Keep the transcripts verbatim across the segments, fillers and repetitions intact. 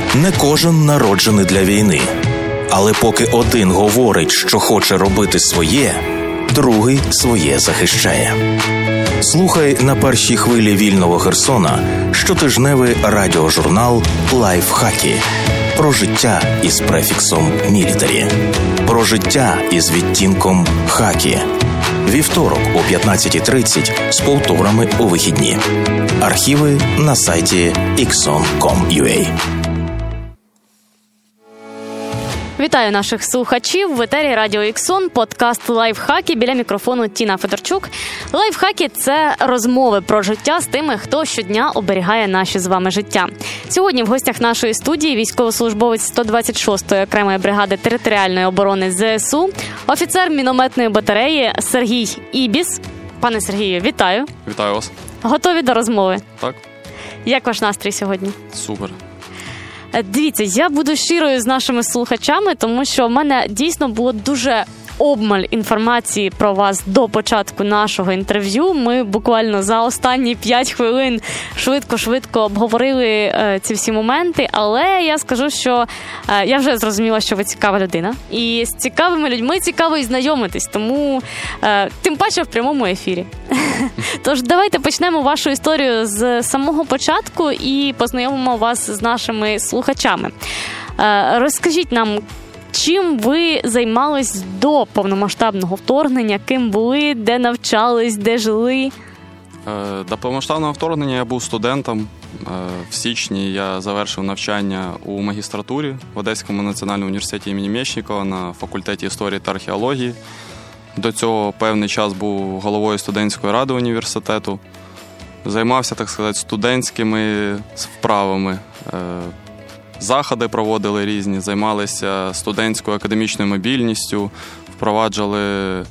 Не кожен народжений для війни. Але поки один говорить, що хоче робити своє, другий своє захищає. Слухай на першій хвилі вільного Херсона щотижневий радіожурнал «Лайфхаки». Про життя із префіксом «мілітарі». Про життя із відтінком «хакі». Вівторок о п'ятнадцята тридцять з повторами у вихідні. Архіви на сайті іксон крапка ком крапка ю а. Вітаю наших слухачів. В етері Радіо Іксон, подкаст «Лайфхаки». Біля мікрофону Тіна Федорчук. «Лайфхаки» – це розмови про життя з тими, хто щодня оберігає наші з вами життя. Сьогодні в гостях нашої студії військовослужбовець сто двадцять шостої окремої бригади територіальної оборони зе ес у, офіцер мінометної батареї Сергій Ібіс. Пане Сергію, вітаю. Вітаю вас. Готові до розмови? Так. Як ваш настрій сьогодні? Супер. Дивіться, я буду щирою з нашими слухачами, тому що в мене дійсно було дуже обмаль інформації про вас до початку нашого інтерв'ю. Ми буквально за останні п'ять хвилин швидко-швидко обговорили е, ці всі моменти, але я скажу, що е, я вже зрозуміла, що ви цікава людина. І з цікавими людьми цікаво і знайомитись, тому е, тим паче в прямому ефірі. Тож давайте почнемо вашу історію з самого початку і познайомимо вас з нашими слухачами. Е, розкажіть нам, чим ви займались до повномасштабного вторгнення? Ким були, де навчались, де жили? До повномасштабного вторгнення я був студентом. В січні я завершив навчання у магістратурі в Одеському національному університеті імені Мєчнікова на факультеті історії та археології. До цього певний час був головою студентської ради університету. Займався, так сказати, студентськими вправами. Заходи проводили різні, займалися студентською академічною мобільністю, впроваджували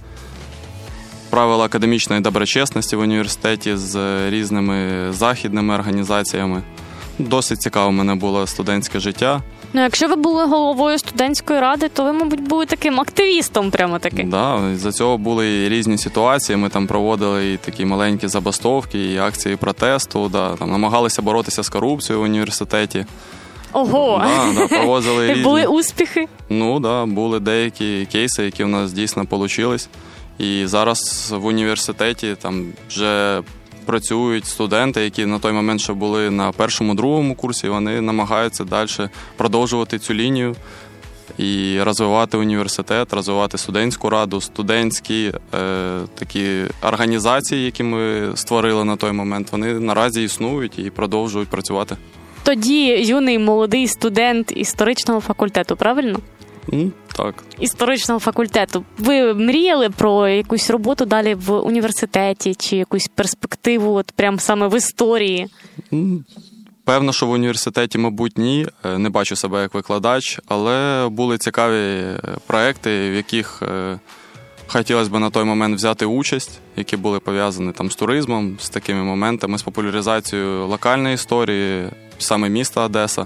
правила академічної доброчесності в університеті з різними західними організаціями. Досить цікаве в мене було студентське життя. Ну, якщо ви були головою студентської ради, то ви, мабуть, були таким активістом прямо таки. Так, да, за цього були і різні ситуації. Ми там проводили і такі маленькі забастовки, і акції протесту, да, там намагалися боротися з корупцією в університеті. Ого! Да, да, проводили різні. Були успіхи? Ну, так, да, були деякі кейси, які в нас дійсно вийшли. І зараз в університеті там вже працюють студенти, які на той момент ще були на першому-другому курсі, вони намагаються далі продовжувати цю лінію і розвивати університет, розвивати студентську раду, студентські е, такі організації, які ми створили на той момент, вони наразі існують і продовжують працювати. Тоді юний молодий студент історичного факультету, правильно? Mm, так. Історичного факультету. Ви мріяли про якусь роботу далі в університеті чи якусь перспективу от прям саме в історії? Mm, певно, що в університеті, мабуть, ні. Не бачу себе як викладач, але були цікаві проекти, в яких хотілося б на той момент взяти участь, які були пов'язані там з туризмом, з такими моментами, з популяризацією локальної історії, саме міста Одеса.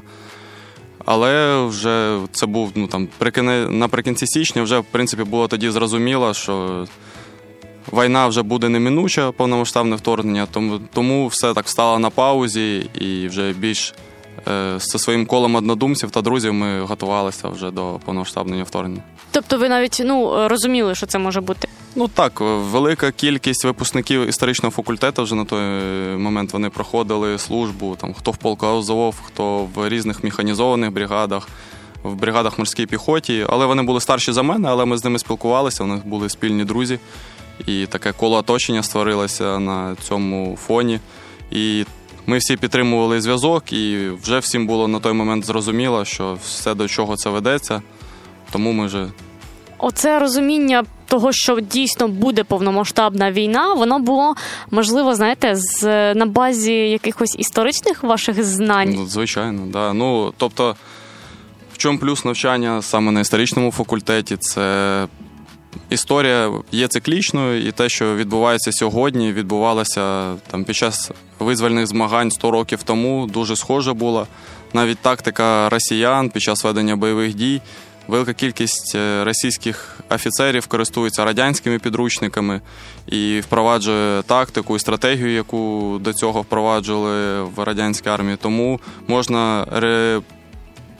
Але вже це був, ну, там, наприкінці січня вже, в принципі, було тоді зрозуміло, що війна вже буде неминуча, повномасштабне вторгнення, тому, тому все так стало на паузі і вже більш е, зі своїм колом однодумців та друзів ми готувалися вже до повномасштабного вторгнення. Тобто ви навіть, ну, розуміли, що це може бути? Ну так, велика кількість випускників історичного факультету вже на той момент вони проходили службу, там, хто в полку Азов, хто в різних механізованих бригадах, в бригадах морській піхоті, але вони були старші за мене, але ми з ними спілкувалися, у них були спільні друзі, і таке коло оточення створилося на цьому фоні, і ми всі підтримували зв'язок, і вже всім було на той момент зрозуміло, що все, до чого це ведеться, тому ми вже... Оце розуміння того, що дійсно буде повномасштабна війна, воно було, можливо, знаєте, з, на базі якихось історичних ваших знань? Ну, звичайно, да. Ну, тобто, в чому плюс навчання саме на історичному факультеті? Це історія є циклічною, і те, що відбувається сьогодні, відбувалося там під час визвольних змагань сто років тому, дуже схоже було. Навіть тактика росіян під час ведення бойових дій. Велика кількість російських офіцерів користуються радянськими підручниками і впроваджує тактику і стратегію, яку до цього впроваджували в радянській армії. Тому можна ре...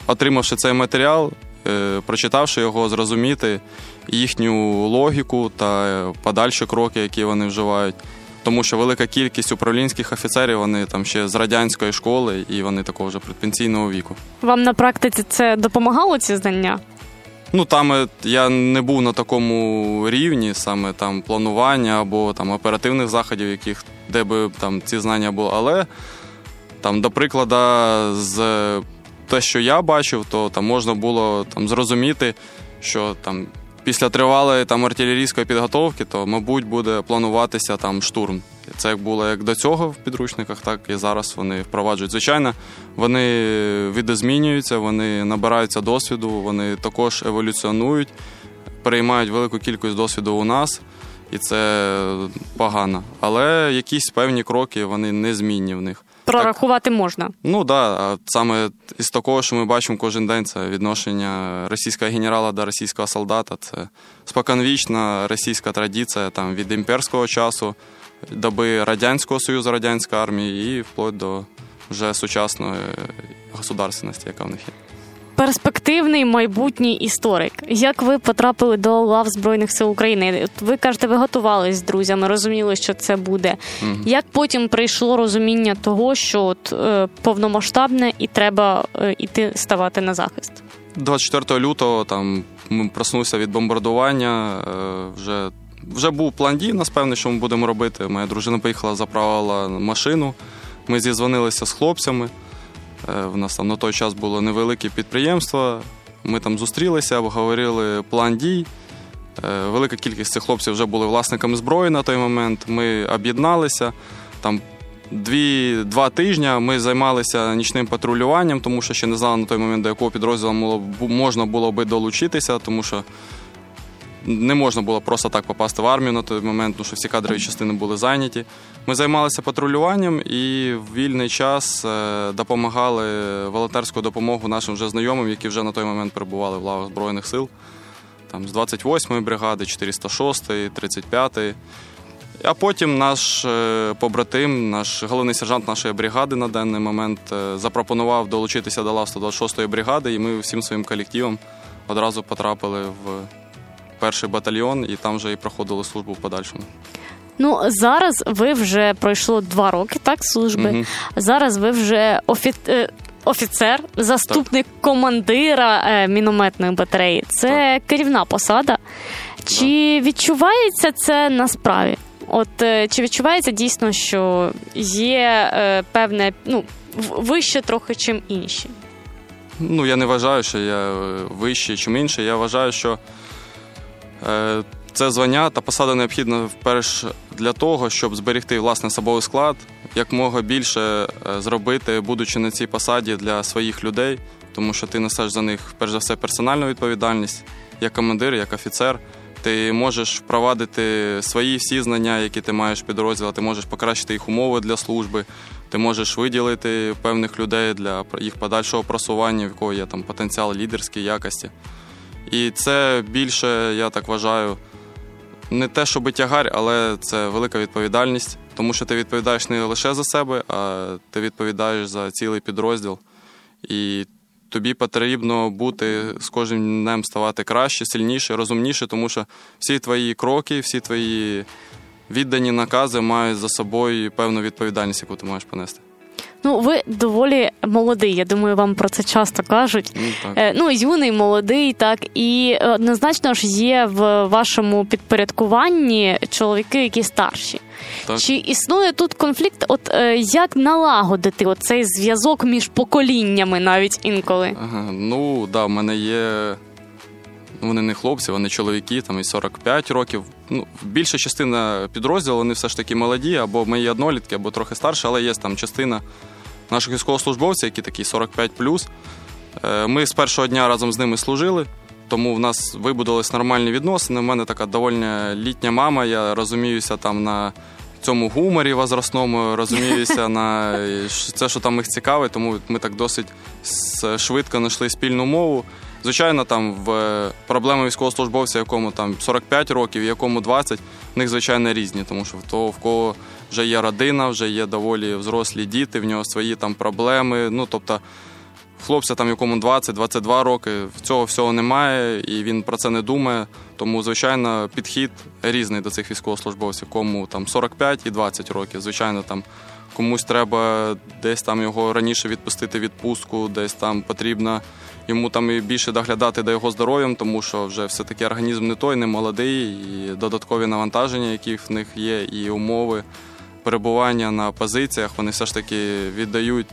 отримавши цей матеріал, прочитавши його, зрозуміти їхню логіку та подальші кроки, які вони вживають. Тому що велика кількість управлінських офіцерів, вони там ще з радянської школи, і вони такого вже предпенсійного віку. Вам на практиці це допомагало, ці знання? Ну, там я не був на такому рівні, саме там планування або там оперативних заходів, яких, де би там ці знання були. Але там, до прикладу, з те, що я бачив, то там можна було там зрозуміти, що там після тривалої там артилерійської підготовки, то, мабуть, буде плануватися там штурм. Це як було як до цього в підручниках, так і зараз вони впроваджують. Звичайно, вони видозмінюються, вони набираються досвіду, вони також еволюціонують, переймають велику кількість досвіду у нас, і це погано. Але якісь певні кроки, вони незмінні в них. Прорахувати так, можна? Ну, так. Да. Саме із такого, що ми бачимо кожен день, це відношення російського генерала до російського солдата. Це споконвічна російська традиція там, від імперського часу, доби Радянського Союзу, Радянської армії і вплоть до вже сучасної государственності, яка в них є. Перспективний майбутній історик. Як ви потрапили до лав Збройних сил України? Ви кажете, ви готувались з друзями, розуміли, що це буде. Угу. Як потім прийшло розуміння того, що от, е, повномасштабне і треба е, іти ставати на захист? двадцять четвертого лютого там ми проснувся від бомбардування, е, вже, вже був план дій, нас певний, що ми будемо робити. Моя дружина поїхала, заправила машину, ми зізвонилися з хлопцями. В нас там на той час було невелике підприємство, ми там зустрілися, обговорили план дій. Велика кількість цих хлопців вже були власниками зброї на той момент. Ми об'єдналися. Там дві, два тижні ми займалися нічним патрулюванням, тому що ще не знали на той момент, до якого підрозділу можна було би долучитися, тому що не можна було просто так попасти в армію на той момент, тому що всі кадрові частини були зайняті. Ми займалися патрулюванням і в вільний час допомагали волонтерську допомогу нашим вже знайомим, які вже на той момент перебували в лавах Збройних сил. Там, з двадцять восьмої бригади, чотириста шостої, тридцять п'ятої. А потім наш побратим, наш головний сержант нашої бригади на даний момент запропонував долучитися до лав сто двадцять шостої бригади, і ми всім своїм колективом одразу потрапили в перший батальйон, і там вже і проходили службу в подальшому. Ну, зараз ви вже пройшло два роки, так, служби. Угу. Зараз ви вже офі... офіцер, заступник так. командира е, мінометної батареї. Це так. керівна посада. Чи так. відчувається це на справі? От е, чи відчувається дійсно, що є е, певне, ну, вище трохи, чим інші? Ну, я не вважаю, що я вищий, чим інший. Я вважаю, що е, це звання та посада необхідна вперше для того, щоб зберегти власний особовий склад, якмога більше зробити, будучи на цій посаді, для своїх людей, тому що ти несеш за них, перш за все, персональну відповідальність, як командир, як офіцер. Ти можеш впровадити свої всі знання, які ти маєш підрозділу, ти можеш покращити їх умови для служби, ти можеш виділити певних людей для їх подальшого просування, в якого є там потенціал лідерської якості. І це більше, я так вважаю, не те, щоб тягар, але це велика відповідальність, тому що ти відповідаєш не лише за себе, а ти відповідаєш за цілий підрозділ. І тобі потрібно бути з кожним днем ставати краще, сильніше, розумніше, тому що всі твої кроки, всі твої віддані накази мають за собою певну відповідальність, яку ти маєш понести. Ну, ви доволі молодий, я думаю, вам про це часто кажуть. Ну, так. Е, ну, юний, молодий, так. І однозначно ж є в вашому підпорядкуванні чоловіки, які старші. Так. Чи існує тут конфлікт, от е, як налагодити оцей зв'язок між поколіннями навіть інколи? Ага, ну, так, да, в мене є... Вони не хлопці, вони чоловіки, там і сорок п'ять років. Ну, більша частина підрозділу, вони все ж таки молоді, або мої однолітки, або трохи старші, але є там частина наших військовослужбовців, які такі сорок п'ять плюс. Ми з першого дня разом з ними служили, тому в нас вибудувались нормальні відносини. У мене така доволі літня мама, я розуміюся там на цьому гуморі возрастному, розуміюся на це, що там їх цікавить, тому ми так досить швидко знайшли спільну мову. Звичайно, там в проблеми військовослужбовця, якому там сорок п'ять років, якому двадцять, в них, звичайно, різні, тому що в того, в кого вже є родина, вже є доволі взрослі діти, в нього свої там проблеми. Ну, тобто, хлопця, там, якому двадцять-двадцять два роки, цього всього немає, і він про це не думає. Тому, звичайно, підхід різний до цих військовослужбовців, кому там сорок п'ять і двадцять років. Звичайно, там комусь треба десь там його раніше відпустити в відпустку, десь там потрібно йому там і більше доглядати до його здоров'ям, тому що вже все-таки організм не той, не молодий, і додаткові навантаження, які в них є, і умови перебування на позиціях, вони все ж таки віддають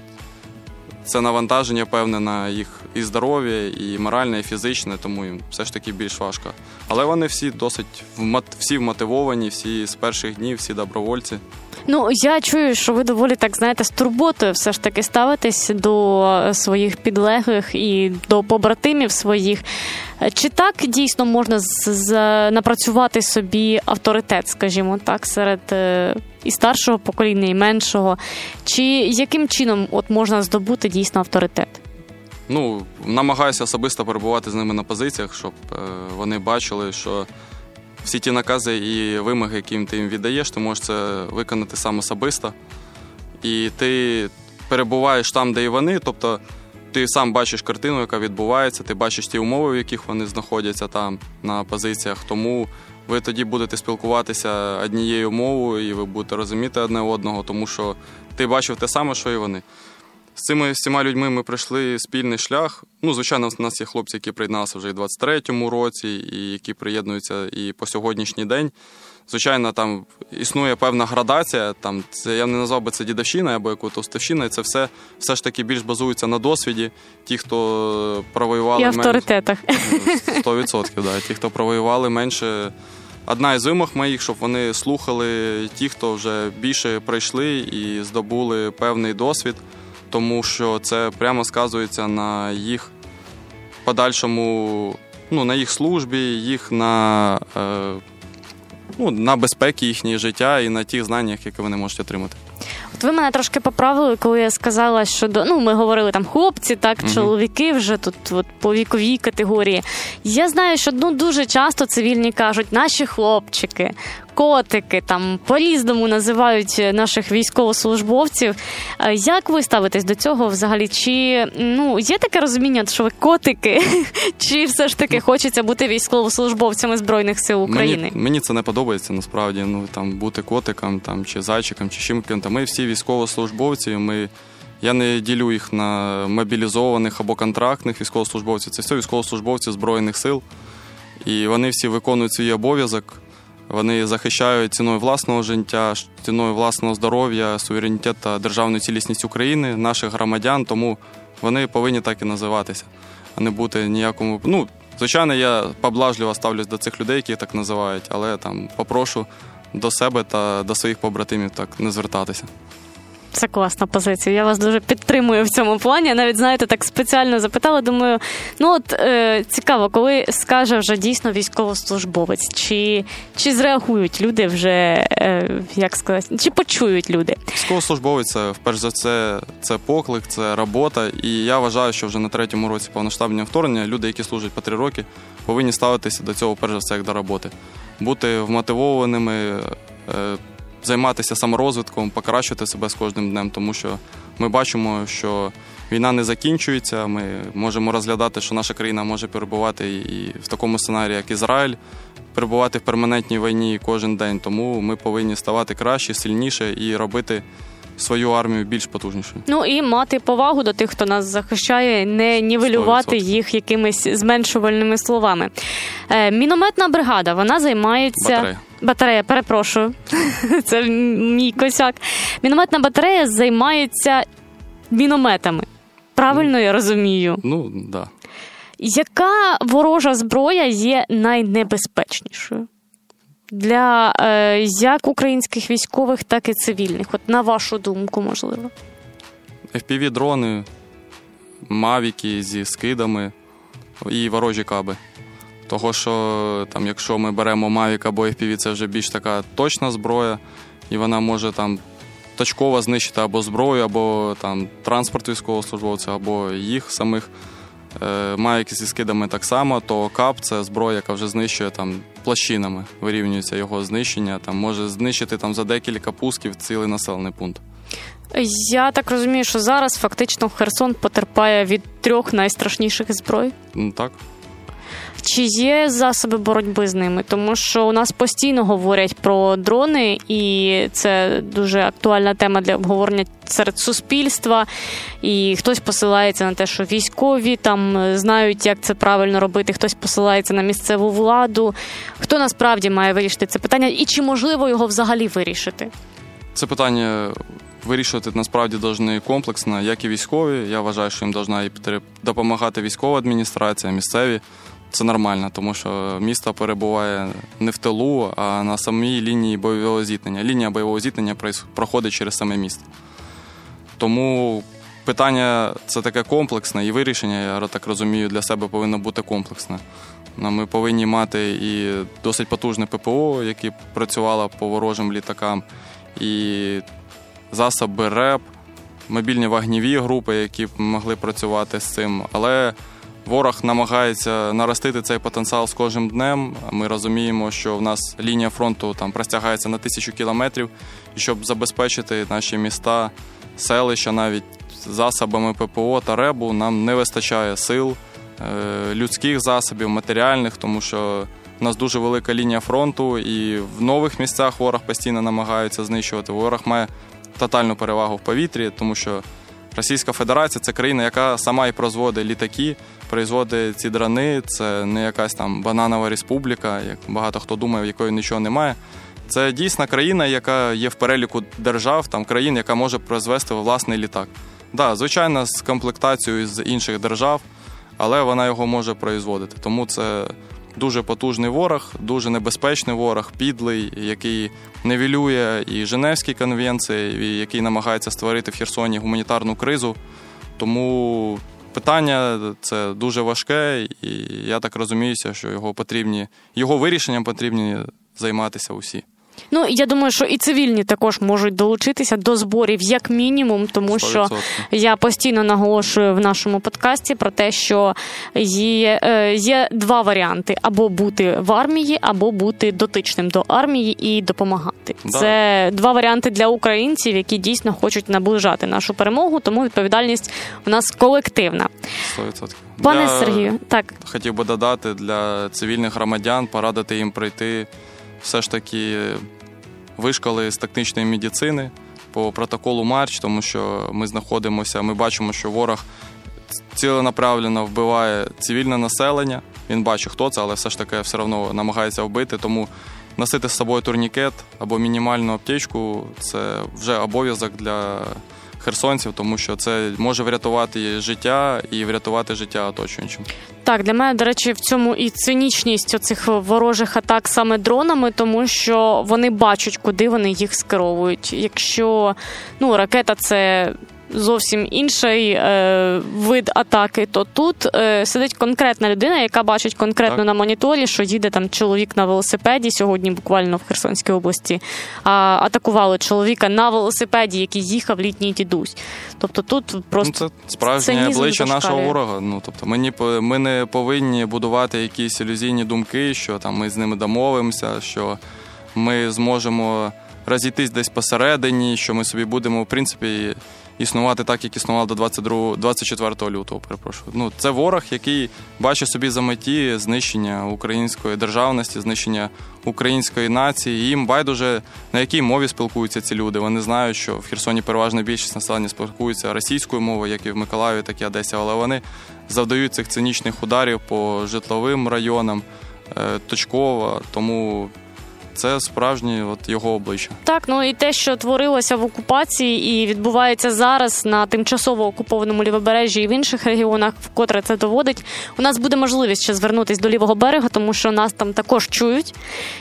це навантаження певне на їх і здоров'я, і моральне, і фізичне, тому їм все ж таки більш важко. Але вони всі досить всі вмотивовані, всі з перших днів, всі добровольці. Ну, я чую, що ви доволі, так, знаєте, з турботою все ж таки ставитесь до своїх підлеглих і до побратимів своїх. Чи так дійсно можна з- з- напрацювати собі авторитет, скажімо так, серед е, і старшого покоління, і меншого? Чи яким чином от можна здобути дійсно авторитет? Ну, намагаюся особисто перебувати з ними на позиціях, щоб е, вони бачили, що всі ті накази і вимоги, які ти їм віддаєш, ти можеш це виконати сам особисто. І ти перебуваєш там, де і вони, тобто ти сам бачиш картину, яка відбувається, ти бачиш ті умови, в яких вони знаходяться там на позиціях, тому ви тоді будете спілкуватися однією мовою і ви будете розуміти одне одного, тому що ти бачив те саме, що і вони. З цими всіма людьми ми пройшли спільний шлях. Ну, звичайно, у нас є хлопці, які приєдналися вже і в двадцять третьому році, і які приєднуються і по сьогоднішній день. Звичайно, там існує певна градація, там, це, я не назвав би це дідовщина або якоюсь уставщина, і це все, все ж таки більш базується на досвіді. Ті, хто провоювали... І авторитетах. Сто відсотків, да. Ті, хто провоювали менше... Одна із вимог моїх, щоб вони слухали ті, хто вже більше пройшли і здобули певний досвід, тому що це прямо сказується на їх подальшому, ну, на їх службі, їх на, е, ну, на безпеці їхнього життя і на тих знаннях, які вони можуть отримати. От ви мене трошки поправили, коли я сказала, що до, ну, ми говорили там хлопці, так, угу. чоловіки вже тут от, по віковій категорії. Я знаю, що ну, дуже часто цивільні кажуть, наші хлопчики, котики, там по-різному називають наших військовослужбовців. Як ви ставитесь до цього взагалі? Чи ну, є таке розуміння, що ви котики, чи все ж таки хочеться бути військовослужбовцями Збройних сил України? Мені, мені це не подобається, насправді, ну, там, бути котиком, там, чи зайчиком, чи чим. Ми всі військовослужбовці, ми, я не ділю їх на мобілізованих або контрактних військовослужбовців. Це все військовослужбовці Збройних сил. І вони всі виконують свій обов'язок. Вони захищають ціною власного життя, ціною власного здоров'я, суверенітет та державну цілісність України, наших громадян, тому вони повинні так і називатися, а не бути ніякому... Ну, звичайно, я поблажливо ставлюсь до цих людей, які так називають, але там попрошу до себе та до своїх побратимів так не звертатися. Це класна позиція. Я вас дуже підтримую в цьому плані. Я навіть, знаєте, так спеціально запитала, думаю, ну от е, цікаво, коли скаже вже дійсно військовослужбовець, чи, чи зреагують люди вже, е, як сказати, чи почують люди? Військовослужбовець, це, перш за все, це поклик, це робота, і я вважаю, що вже на третьому році повноштабного вторгнення люди, які служать по три роки, повинні ставитися до цього, перш за все, як до роботи. Бути вмотивованими, е, займатися саморозвитком, покращувати себе з кожним днем, тому що ми бачимо, що війна не закінчується, ми можемо розглядати, що наша країна може перебувати і в такому сценарії, як Ізраїль, перебувати в перманентній війні кожен день, тому ми повинні ставати краще, сильніше і робити свою армію більш потужнішою. Ну і мати повагу до тих, хто нас захищає, не нівелювати сто відсотків їх якимись зменшувальними словами. Е, мінометна бригада, вона займається... Батарея. Батарея, перепрошую. Це мій косяк. Мінометна батарея займається мінометами. Правильно ну, я розумію? Ну, так. Да. Яка ворожа зброя є найнебезпечнішою? Для е, як українських військових, так і цивільних. От на вашу думку, можливо. еф пі ві-дрони, мавіки зі скидами і ворожі каби. Того, що там, якщо ми беремо мавік або еф пі ві, це вже більш така точна зброя, і вона може там точково знищити або зброю, або там транспорт військовослужбовців, або їх самих. Мавіки зі скидами так само, то кап – це зброя, яка вже знищує там площинами, вирівнюється його знищення, там може знищити там за декілька пусків цілий населений пункт. Я так розумію, що зараз фактично Херсон потерпає від трьох найстрашніших зброй? Ну, так. Чи є засоби боротьби з ними? Тому що у нас постійно говорять про дрони, і це дуже актуальна тема для обговорення серед суспільства. І хтось посилається на те, що військові там знають, як це правильно робити, хтось посилається на місцеву владу. Хто насправді має вирішити це питання? І чи можливо його взагалі вирішити? Це питання вирішувати насправді повинні комплексно, як і військові. Я вважаю, що їм повинна і допомагати військова адміністрація, місцеві. Це нормально, тому що місто перебуває не в тилу, а на самій лінії бойового зіткнення. Лінія бойового зіткнення проходить через саме місто. Тому питання це таке комплексне, і вирішення, я так розумію, для себе повинно бути комплексне. Ми повинні мати і досить потужне ППО, яке працювало по ворожим літакам, і засоби РЕП, мобільні вогневі групи, які б могли працювати з цим. Але ворог намагається наростити цей потенціал з кожним днем. Ми розуміємо, що в нас лінія фронту там простягається на тисячу кілометрів, і щоб забезпечити наші міста, селища навіть засобами ППО та РЕБу, нам не вистачає сил, людських засобів, матеріальних, тому що у нас дуже велика лінія фронту, і в нових місцях ворог постійно намагається знищувати. Ворог має тотальну перевагу в повітрі, тому що Російська Федерація – це країна, яка сама і производить літаки, производить ці дрони, це не якась там бананова республіка, як багато хто думає, в якої нічого немає. Це дійсна країна, яка є в переліку держав, там країн, яка може произвести власний літак. Так, да, звичайно, з комплектацією з інших держав, але вона його може производити. Тому це дуже потужний ворог, дуже небезпечний ворог, підлий, який нівелює і Женевські конвенції, який намагається створити в Херсоні гуманітарну кризу. Тому питання це дуже важке, і я так розумію, що його потрібні, його вирішенням потрібні займатися усі. Ну, я думаю, що і цивільні також можуть долучитися до зборів як мінімум, тому що сто відсотків. Я постійно наголошую в нашому подкасті про те, що є, є два варіанти: або бути в армії, або бути дотичним до армії і допомагати. Да. Це два варіанти для українців, які дійсно хочуть наближати нашу перемогу, тому відповідальність у нас колективна. сто відсотків. Пане для... Сергію, так. Хотів би додати для цивільних громадян, порадити їм пройти все ж таки вишколи з тактичної медицини по протоколу Марч, тому що ми знаходимося, ми бачимо, що ворог ціленаправленно вбиває цивільне населення. Він бачить, хто це, але все ж таки все одно намагається вбити, тому носити з собою турнікет або мінімальну аптечку – це вже обов'язок для херсонців, тому що це може врятувати життя і врятувати життя оточуючим. Так, для мене, до речі, в цьому і цинічність оцих ворожих атак саме дронами, тому що вони бачать, куди вони їх скеровують. Якщо, ну, ракета – це зовсім інший е, вид атаки, то тут е, сидить конкретна людина, яка бачить конкретно так. на моніторі, що їде там чоловік на велосипеді. Сьогодні буквально в Херсонській області а, атакували чоловіка на велосипеді, який їхав літній дідусь. Тобто тут просто ну, це справжнє обличчя нашого ворога. Ну, тобто ми не, ми не повинні будувати якісь ілюзійні думки, що там ми з ними домовимося, що ми зможемо розійтись десь посередині, що ми собі будемо, в принципі, існувати так, як існував до двадцять четвертого лютого, перепрошую. Ну, це ворог, який бачить собі за меті знищення української державності, знищення української нації. І їм байдуже, на якій мові спілкуються ці люди. Вони знають, що в Херсоні переважна більшість населення спілкується російською мовою, як і в Миколаєві, так і Одесі, але вони завдають цих цинічних ударів по житловим районам, точково, тому це справжнє от його обличчя. Так, ну і те, що творилося в окупації і відбувається зараз на тимчасово окупованому Лівобережжі і в інших регіонах, вкотре це доводить. У нас буде можливість ще звернутися до Лівого берега, тому що нас там також чують.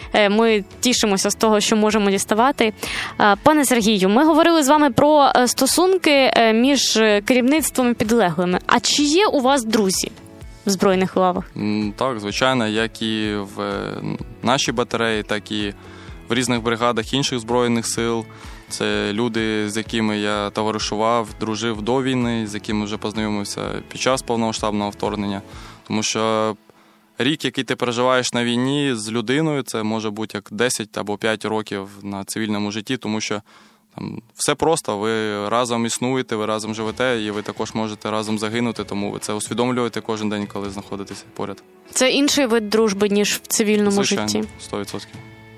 Ми тішимося з того, що можемо діставати. Пане Сергію, ми говорили з вами про стосунки між керівництвом і підлеглими. А чи є у вас друзі в Збройних лавах? Так, звичайно, як і в нашій батареї, так і в різних бригадах інших Збройних сил. Це люди, з якими я товаришував, дружив до війни, з якими вже познайомився під час повномасштабного вторгнення. Тому що рік, який ти переживаєш на війні з людиною, це може бути як десять або п'ять років на цивільному житті, тому що Там все просто, ви разом існуєте, ви разом живете, і ви також можете разом загинути, тому ви це усвідомлюєте кожен день, коли знаходитеся поряд. Це інший вид дружби, ніж в цивільному Звичайно, житті? сто відсотків.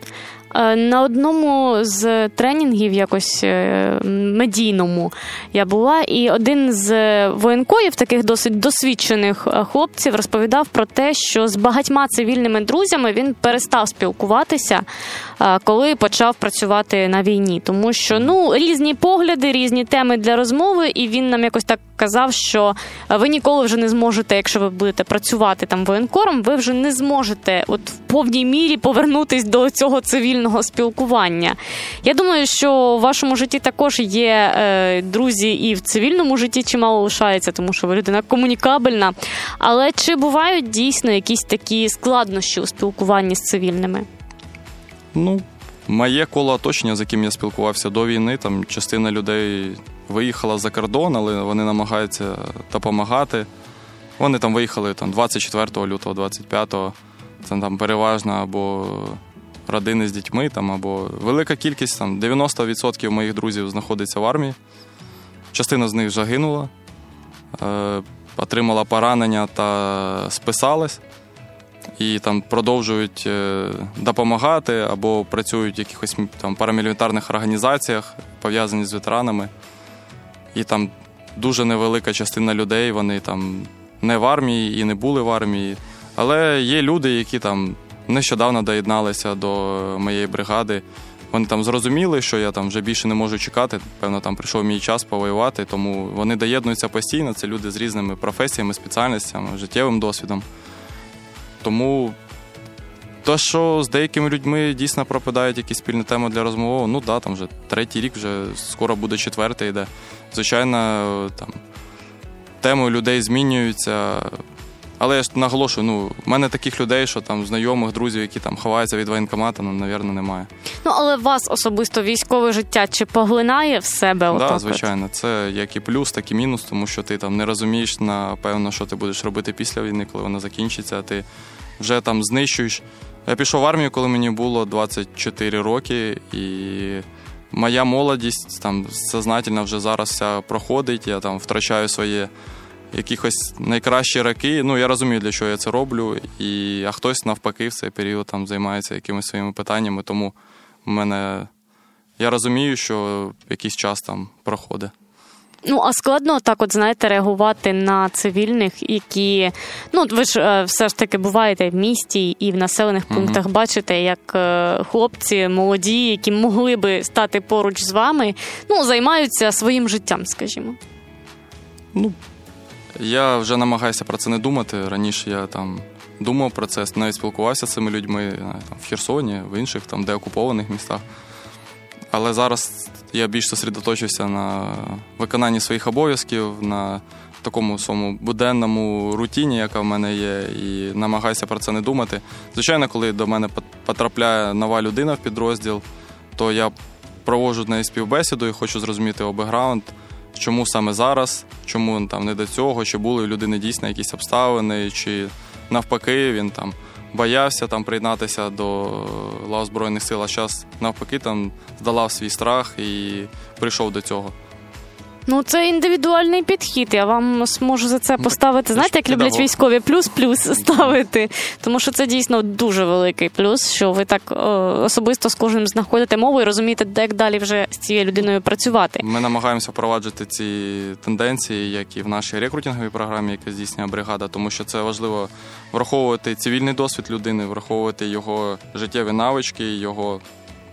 На одному з тренінгів, якось медійному, я була, і один з воєнкоїв, таких досить досвідчених хлопців, розповідав про те, що з багатьма цивільними друзями він перестав спілкуватися, коли почав працювати на війні. Тому що, ну, різні погляди, різні теми для розмови, і він нам якось так казав, що ви ніколи вже не зможете, якщо ви будете працювати там воєнкором, ви вже не зможете от в повній мірі повернутись до цього цивільного спілкування. Я думаю, що в вашому житті також є е, друзі і в цивільному житті чимало лишається, тому що ви людина комунікабельна. Але чи бувають дійсно якісь такі складнощі у спілкуванні з цивільними? Ну, моє коло оточення, з яким я спілкувався до війни, там частина людей виїхала за кордон, але вони намагаються допомагати. Вони там виїхали там, двадцять четвертого лютого, двадцять п'ятого. Це там переважно або родини з дітьми, там, або велика кількість, там, дев'яносто відсотків моїх друзів знаходиться в армії. Частина з них загинула, е, отримала поранення та списалась. І там продовжують е, допомагати або працюють в якихось там парамілітарних організаціях, пов'язані з ветеранами. І там дуже невелика частина людей, вони там не в армії і не були в армії. Але є люди, які там нещодавно доєдналися до моєї бригади. Вони там зрозуміли, що я там вже більше не можу чекати. Певно, там прийшов мій час повоювати, тому вони доєднуються постійно. Це люди з різними професіями, спеціальностями, життєвим досвідом. Тому те, що з деякими людьми дійсно пропадають якісь спільні теми для розмови, ну да, там вже третій рік, вже скоро буде четвертий йде. Звичайно, там теми у людей змінюються. Але я ж наголошую, ну, в мене таких людей, що там знайомих, друзів, які там ховаються від воєнкомату, ну, напевно, немає. Ну, але вас особисто військове життя чи поглинає в себе? Так, да, да, звичайно. Це як і плюс, так і мінус, тому що ти там не розумієш, напевно, що ти будеш робити після війни, коли вона закінчиться, а ти вже там знищуєш. Я пішов в армію, коли мені було двадцять чотири роки, і моя молодість там сознательно вже зараз вся проходить, я там втрачаю своє якихось найкращі роки. Ну, я розумію, для чого я це роблю, і, а хтось навпаки в цей період там займається якимись своїми питаннями, тому в мене, я розумію, що якийсь час там проходить. Ну, а складно так, от, знаєте, реагувати на цивільних, які, ну, ви ж е, все ж таки буваєте в місті і в населених пунктах, mm-hmm. бачите, як е, хлопці молоді, які могли би стати поруч з вами, ну, займаються своїм життям, скажімо. Ну, я вже намагаюся про це не думати. Раніше я там думав про це, навіть спілкувався з цими людьми там, в Херсоні, в інших там деокупованих містах. Але зараз я більш зосередоточився на виконанні своїх обов'язків, на такому своєму буденному рутині, яка в мене є, і намагаюся про це не думати. Звичайно, коли до мене потрапляє нова людина в підрозділ, то я проводжу з нею співбесіду і хочу зрозуміти його бекграунд, чому саме зараз, чому там не до цього, чи були у людини дійсно якісь обставини, чи навпаки він там боявся там приєднатися до лав Збройних сил, а зараз навпаки там здолав свій страх і прийшов до цього. Ну, це індивідуальний підхід. Я вам зможу за це поставити, знаєте, як люблять військові, плюс-плюс ставити. Тому що це дійсно дуже великий плюс, що ви так о, особисто з кожним знаходите мову і розумієте, як далі вже з цією людиною працювати. Ми намагаємося впроваджувати ці тенденції, як і в нашій рекрутинговій програмі, яка здійснює бригада, тому що це важливо враховувати цивільний досвід людини, враховувати його життєві навички, його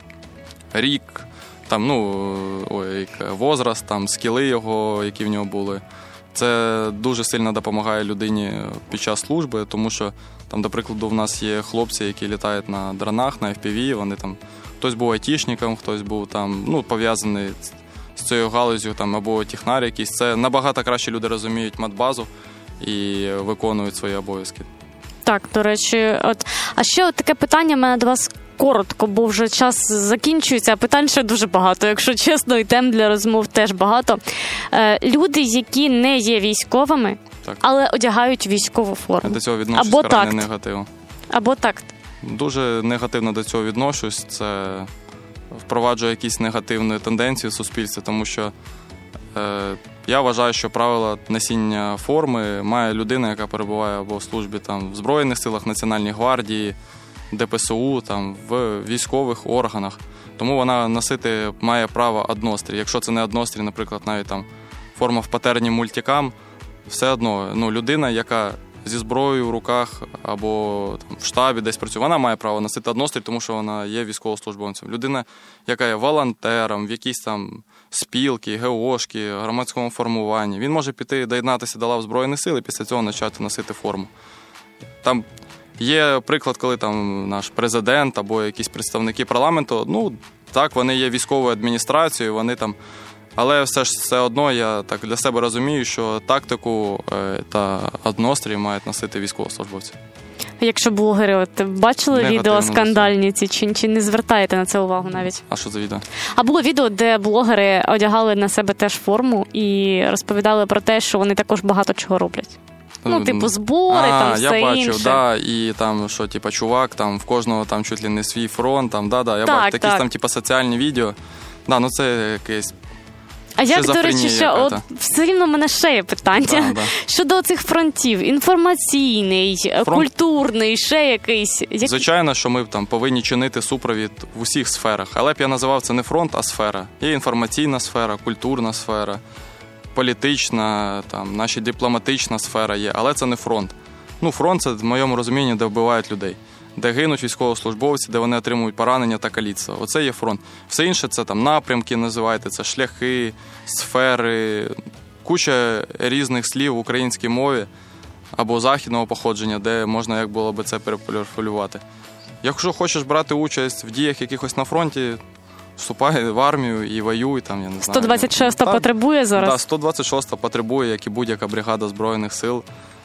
рік, там, ну, ой, возраст, там, скіли його, які в нього були. Це дуже сильно допомагає людині під час служби, тому що, там, до прикладу, в нас є хлопці, які літають на дронах, на еф пі ві, вони там, хтось був айтішником, хтось був там, ну, пов'язаний з цією галузю, там, або технар якийсь. Це набагато краще люди розуміють матбазу і виконують свої обов'язки. Так, до речі, от, а ще от таке питання в мене до вас коротко, бо вже час закінчується, а питань ще дуже багато, якщо чесно, і тем для розмов теж багато. Е, люди, які не є військовими, так, але одягають військову форму. Я до цього відношусь або крайне негативно. Або такт. Дуже негативно до цього відношусь. Це впроваджує якісь негативні тенденції в суспільстві, тому що е, я вважаю, що правила носіння форми має людина, яка перебуває або в службі там, в Збройних силах, Національній гвардії, Де Пе Се У, там, в військових органах. Тому вона носити має право однострій. Якщо це не однострій, наприклад, навіть там форма в патерні мультикам, все одно ну, людина, яка зі зброєю в руках або там, в штабі десь працює, вона має право носити однострій, тому що вона є військовослужбовцем. Людина, яка є волонтером, в якійсь там спілки, ге о шки, громадському формуванні, він може піти доєднатися до лав Збройних сил і після цього почати носити форму. Там є приклад, коли там наш президент або якісь представники парламенту, ну, так, вони є військовою адміністрацією, вони там, але все ж все одно я так для себе розумію, що тактику е, та однострій мають носити військовослужбовці. Якщо блогери, от бачили Негативно відео скандальні ці, чи, чи не звертаєте на це увагу навіть? А що за відео? А було відео, де блогери одягали на себе теж форму і розповідали про те, що вони також багато чого роблять. Ну, типу, збори, а, там все я бачив, інше. да, і там, що, типа, чувак, там, в кожного там чуть ли не свій фронт, там, да, да, я так, бачив такі так. там, типа, соціальні відео. Да, ну це якесь. А як, до речі, що от все рівно в мене ще є питання да, да. щодо цих фронтів. Інформаційний, Фронт... культурний, ще якийсь. Як... Звичайно, що ми там повинні чинити супровід в усіх сферах. Але б я називав це не фронт, а сфера. Є інформаційна сфера, культурна сфера, політична, там, наша дипломатична сфера є, але це не фронт. Ну, фронт – це, в моєму розумінні, де вбивають людей, де гинуть військовослужбовці, де вони отримують поранення та каліцтва. Оце є фронт. Все інше – це там напрямки, називайте, це шляхи, сфери, куча різних слів в українській мові або західного походження, де можна, як було би це перепрофілювати. Якщо хочеш брати участь в діях якихось на фронті, вступай в армію і воюй, там, я не знаю. сто двадцять шоста так, потребує зараз? Так, сто двадцять шоста потребує, як і будь-яка бригада Збройних сил,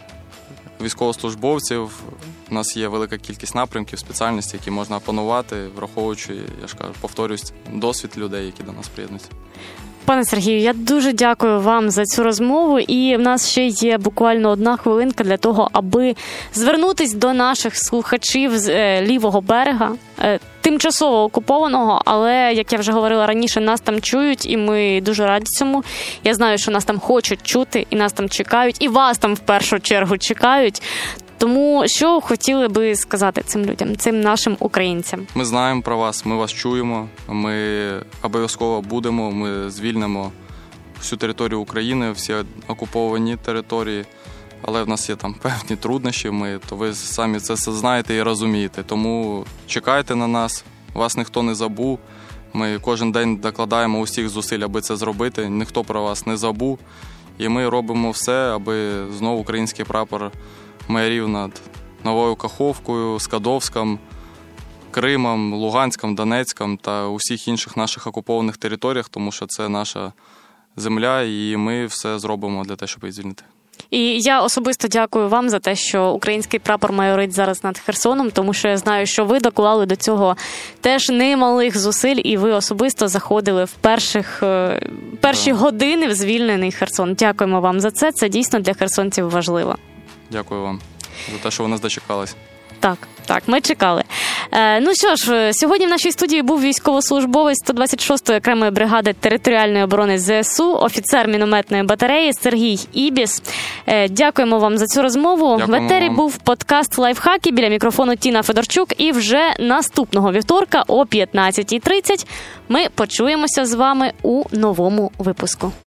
військовослужбовців. У нас є велика кількість напрямків, спеціальностей, які можна опанувати, враховуючи, я ж кажу, повторюсь, досвід людей, які до нас приєднуються. Пане Сергію, я дуже дякую вам за цю розмову, і в нас ще є буквально одна хвилинка для того, аби звернутись до наших слухачів з е, лівого берега, е, тимчасово окупованого, але, як я вже говорила раніше, нас там чують, і ми дуже раді цьому. Я знаю, що нас там хочуть чути, і нас там чекають, і вас там в першу чергу чекають. Тому що хотіли би сказати цим людям, цим нашим українцям? Ми знаємо про вас, ми вас чуємо, ми обов'язково будемо, ми звільнимо всю територію України, всі окуповані території, але в нас є там певні труднощі, ми, то ви самі це все знаєте і розумієте. Тому чекайте на нас, вас ніхто не забув, ми кожен день докладаємо усіх зусиль, аби це зробити, ніхто про вас не забув, і ми робимо все, аби знову український прапор майорів над Новою Каховкою, Скадовськом, Кримом, Луганськом, Донецьком та усіх інших наших окупованих територіях, тому що це наша земля, і ми все зробимо для того, щоб її звільнити. І я особисто дякую вам за те, що український прапор майорить зараз над Херсоном, тому що я знаю, що ви доклали до цього теж немалих зусиль, і ви особисто заходили в перших, перші да. години в звільнений Херсон. Дякуємо вам за це, це дійсно для херсонців важливо. Дякую вам за те, що ви нас дочекались. Так, так, ми чекали. Е, ну що ж, сьогодні в нашій студії був військовослужбовець сто двадцять шостої окремої бригади територіальної оборони зе ес у, офіцер мінометної батареї Сергій Ібіс. Е, дякуємо вам за цю розмову. Дякуємо в етері вам. був подкаст «Лайфхаки», біля мікрофону Тіна Федорчук. І вже наступного вівторка о п'ятнадцятій тридцять ми почуємося з вами у новому випуску.